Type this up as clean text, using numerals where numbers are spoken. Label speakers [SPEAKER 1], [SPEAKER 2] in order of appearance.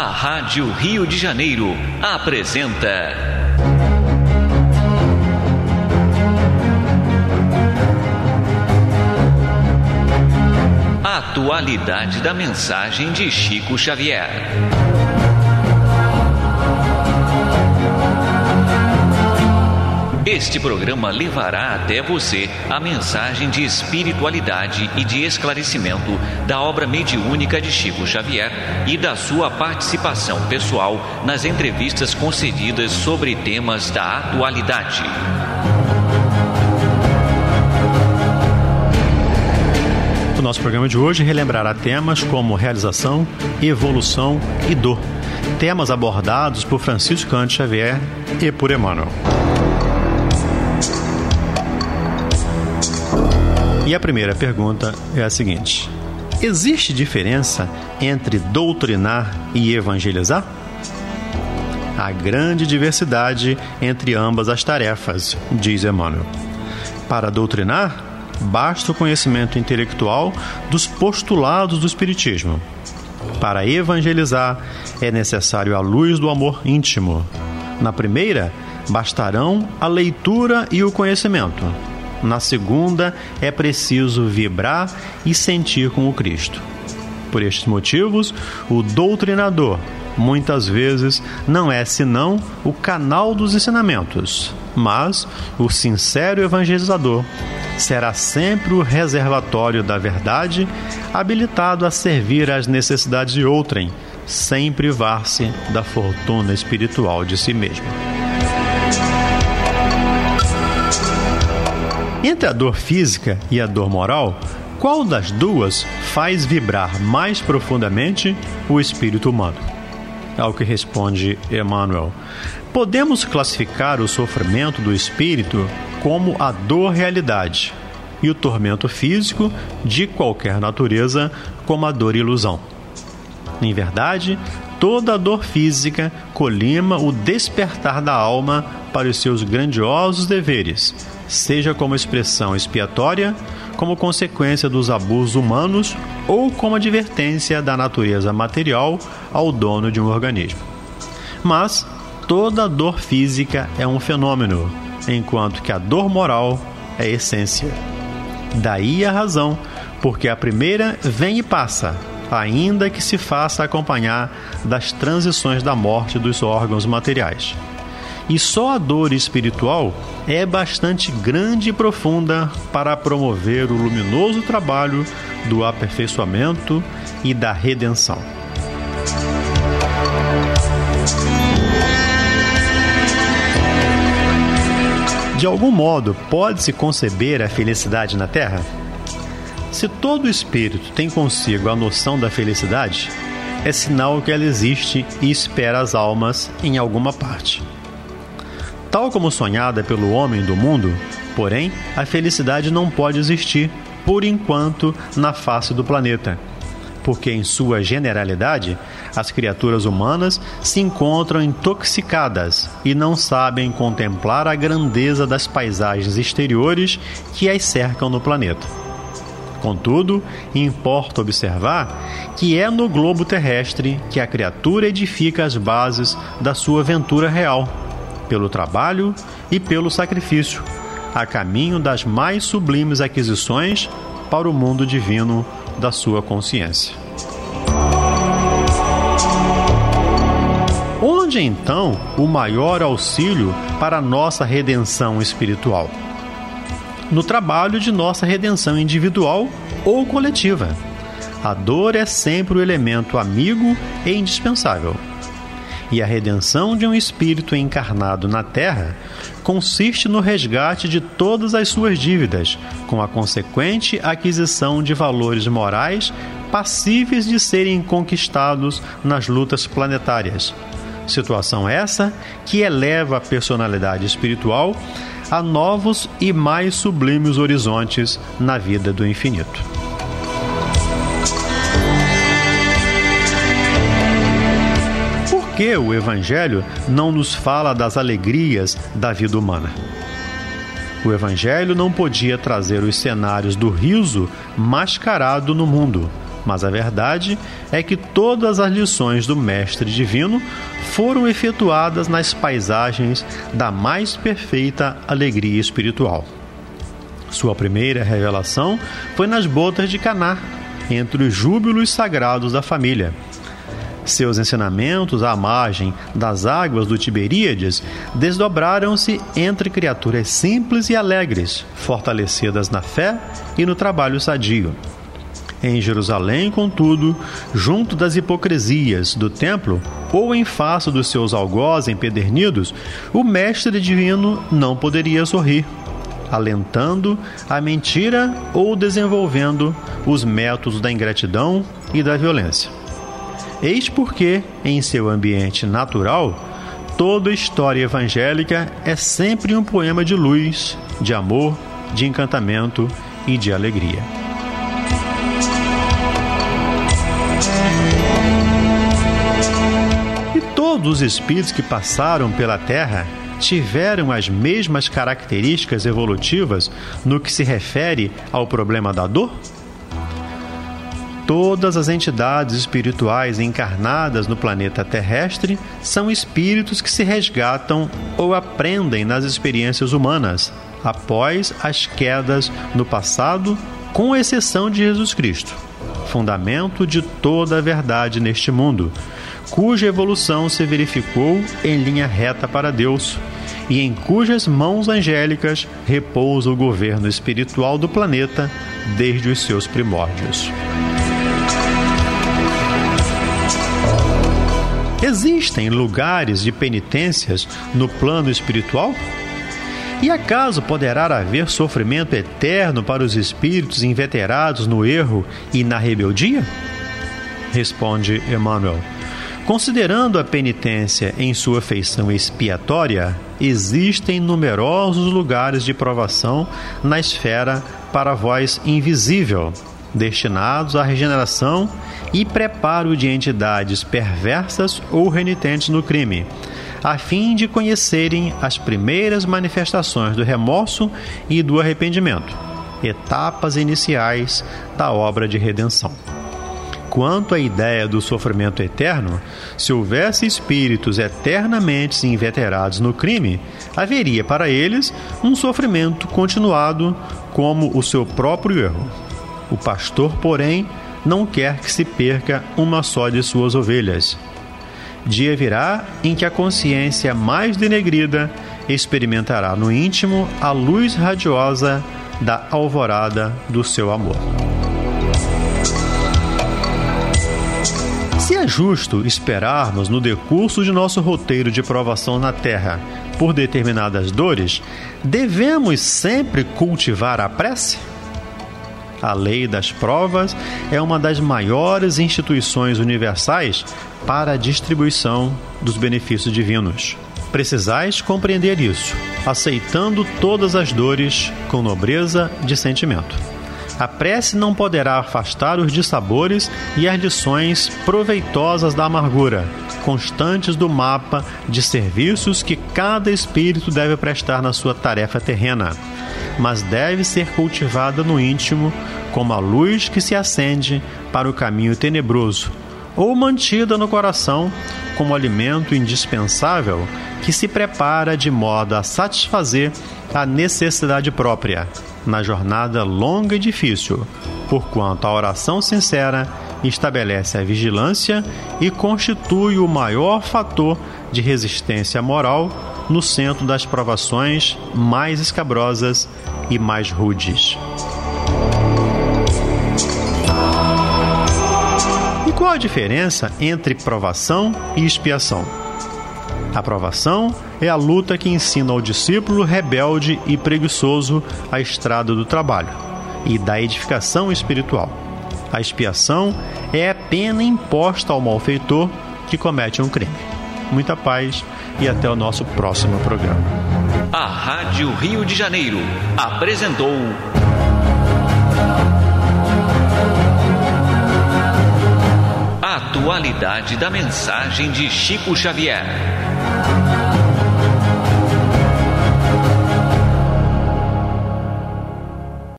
[SPEAKER 1] A Rádio Rio de Janeiro apresenta Atualidade da mensagem de Chico Xavier. Este programa levará até você a mensagem de espiritualidade e de esclarecimento da obra mediúnica de Chico Xavier e da sua participação pessoal nas entrevistas concedidas sobre temas da atualidade.
[SPEAKER 2] O nosso programa de hoje relembrará temas como realização, evolução e dor, temas abordados por Francisco Cândido Xavier e por Emmanuel. E a primeira pergunta é a seguinte: existe diferença entre doutrinar e evangelizar? Há grande diversidade entre ambas as tarefas, diz Emmanuel. Para doutrinar, basta o conhecimento intelectual dos postulados do Espiritismo. Para evangelizar, é necessário a luz do amor íntimo. Na primeira, bastarão a leitura e o conhecimento. Na segunda, é preciso vibrar e sentir com o Cristo. Por estes motivos, o doutrinador, muitas vezes, não é senão o canal dos ensinamentos, mas o sincero evangelizador será sempre o reservatório da verdade, habilitado a servir às necessidades de outrem, sem privar-se da fortuna espiritual de si mesmo. Entre a dor física e a dor moral, qual das duas faz vibrar mais profundamente o espírito humano? Ao que responde Emmanuel: podemos classificar o sofrimento do espírito como a dor realidade e o tormento físico de qualquer natureza como a dor ilusão. Em verdade, toda a dor física colima o despertar da alma para os seus grandiosos deveres, seja como expressão expiatória, como consequência dos abusos humanos ou como advertência da natureza material ao dono de um organismo. Mas toda dor física é um fenômeno, enquanto que a dor moral é essência. Daí a razão, porque a primeira vem e passa, ainda que se faça acompanhar das transições da morte dos órgãos materiais. E só a dor espiritual é bastante grande e profunda para promover o luminoso trabalho do aperfeiçoamento e da redenção. De algum modo, pode-se conceber a felicidade na Terra? Se todo espírito tem consigo a noção da felicidade, é sinal que ela existe e espera as almas em alguma parte. Tal como sonhada pelo homem do mundo, porém, a felicidade não pode existir, por enquanto, na face do planeta, porque em sua generalidade, as criaturas humanas se encontram intoxicadas e não sabem contemplar a grandeza das paisagens exteriores que as cercam no planeta. Contudo, importa observar que é no globo terrestre que a criatura edifica as bases da sua ventura real, pelo trabalho e pelo sacrifício, a caminho das mais sublimes aquisições para o mundo divino da sua consciência. Onde então o maior auxílio para a nossa redenção espiritual? No trabalho de nossa redenção individual ou coletiva. A dor é sempre o elemento amigo e indispensável. E a redenção de um espírito encarnado na Terra consiste no resgate de todas as suas dívidas, com a consequente aquisição de valores morais passíveis de serem conquistados nas lutas planetárias. Situação essa que eleva a personalidade espiritual a novos e mais sublimes horizontes na vida do infinito. Por que o Evangelho não nos fala das alegrias da vida humana? O Evangelho não podia trazer os cenários do riso mascarado no mundo, Mas a verdade é que todas as lições do Mestre Divino foram efetuadas nas paisagens da mais perfeita alegria espiritual. Sua primeira revelação foi nas bodas de Caná, entre os júbilos sagrados da família. Seus ensinamentos à margem das águas do Tiberíades desdobraram-se entre criaturas simples e alegres, fortalecidas na fé e no trabalho sadio. Em Jerusalém, contudo, junto das hipocrisias do templo, ou em face dos seus algozes empedernidos, o Mestre Divino não poderia sorrir, alentando a mentira ou desenvolvendo os métodos da ingratidão e da violência. Eis porque, em seu ambiente natural, toda história evangélica é sempre um poema de luz, de amor, de encantamento e de alegria. E todos os espíritos que passaram pela Terra tiveram as mesmas características evolutivas no que se refere ao problema da dor? Todas as entidades espirituais encarnadas no planeta terrestre são espíritos que se resgatam ou aprendem nas experiências humanas após as quedas no passado, com exceção de Jesus Cristo, fundamento de toda a verdade neste mundo, cuja evolução se verificou em linha reta para Deus e em cujas mãos angélicas repousa o governo espiritual do planeta desde os seus primórdios. Existem lugares de penitências no plano espiritual? E acaso poderá haver sofrimento eterno para os espíritos inveterados no erro e na rebeldia? Responde Emmanuel: considerando a penitência em sua feição expiatória, existem numerosos lugares de provação na esfera para vós invisível, destinados à regeneração e preparo de entidades perversas ou renitentes no crime, a fim de conhecerem as primeiras manifestações do remorso e do arrependimento, etapas iniciais da obra de redenção. Quanto à ideia do sofrimento eterno, se houvesse espíritos eternamente inveterados no crime, haveria para eles um sofrimento continuado como o seu próprio erro. O pastor, porém, não quer que se perca uma só de suas ovelhas. Dia virá em que a consciência mais denegrida experimentará no íntimo a luz radiosa da alvorada do seu amor. Se é justo esperarmos no decurso de nosso roteiro de provação na Terra por determinadas dores, devemos sempre cultivar a prece? A lei das provas é uma das maiores instituições universais para a distribuição dos benefícios divinos. Precisais compreender isso, aceitando todas as dores com nobreza de sentimento. A prece não poderá afastar os dissabores e as lições proveitosas da amargura, constantes do mapa de serviços que cada espírito deve prestar na sua tarefa terrena, mas deve ser cultivada no íntimo como a luz que se acende para o caminho tenebroso, ou mantida no coração como alimento indispensável que se prepara de modo a satisfazer a necessidade própria, na jornada longa e difícil, porquanto a oração sincera estabelece a vigilância e constitui o maior fator de resistência moral no centro das provações mais escabrosas e mais rudes. E qual a diferença entre provação e expiação? A provação é a luta que ensina ao discípulo rebelde e preguiçoso a estrada do trabalho e da edificação espiritual. A expiação é a pena imposta ao malfeitor que comete um crime. Muita paz e até o nosso próximo programa.
[SPEAKER 1] A Rádio Rio de Janeiro apresentou a atualidade da mensagem de Chico Xavier.